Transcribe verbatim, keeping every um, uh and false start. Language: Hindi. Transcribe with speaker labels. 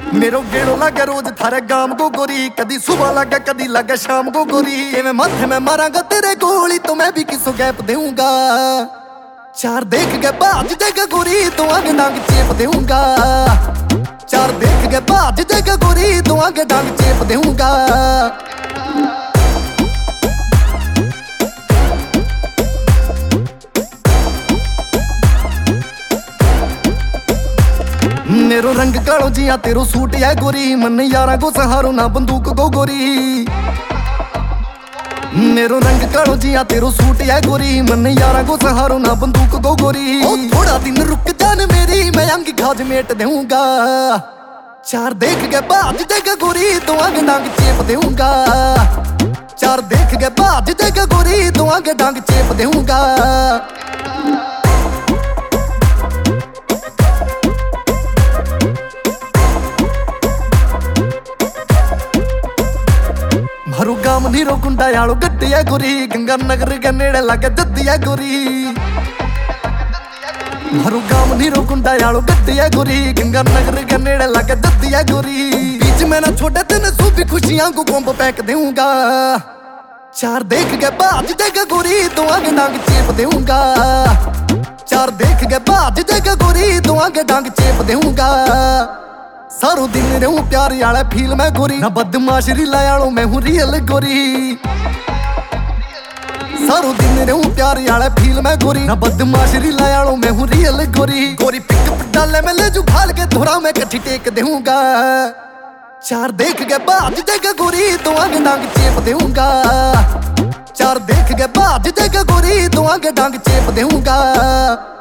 Speaker 1: मेरो गेड़ो लागे रोज थारे गाम को गोरी, कदी सुबह लागे कदी लागे शाम को गोरी। मैं माथे में मारांगा तेरे गोली तो मैं भी किसो गैप दूंगा। चार देख के बाज देगा गोरी तो आगे डांग चेप दूंगा। चार देख के बाज देगा गोरी तो आगे डांग चेप दूंगा। मेरो रंग कालो जिया तेरो सूट है गोरी, मन यारा को सहारो ना बंदूक को गोरी। मेरो रंग कालो जिया तेरो सूट है गोरी, मन यारा को सहारो ना बंदूक को गोरी। ओ थोड़ा दिन रुक जान मेरी, मैं अंग खाज मेट दूंगा। चार देख के बाज देगा गोरी तो आगे डांग चेप दूंगा। चार देख के बाज देगा गोरी तो आगे डांग चेप दूंगा। हरु गाम नीरो कुंडा यालो गड्डिया गोरी, गंगा नगर के नेड़े लागे जद्दिया गोरी। हरु गाम नीरो कुंडा यालो गड्डिया गोरी, गंगा नगर के नेड़े लागे जद्दिया गोरी। बीच में ना छोटे तेने सूफी खुशियां को कोंब पैक दूंगा। चार देख के बाज देगा गोरी तो आगे डांग चेप दूंगा। चार देख के बाज देगा गोरी तो आगे डांग चेप दूंगा। सारो दिन रहूं प्यार याले फील में गोरी, ना बदमाश रिला यालो मैं हूं रियल गोरी। सारो दिन रहूं प्यार याले फील में गोरी, ना बदमाश रिला यालो मैं हूं रियल गोरी। गोरी पिक डाले में ले जू भाल के धोरा में कठी टेक दूंगा। चार देख के बाज देगा गोरी तो आगे डांग चेप दूंगा। चार देख के बाज देगा गोरी तो आगे डांग चेप दूंगा।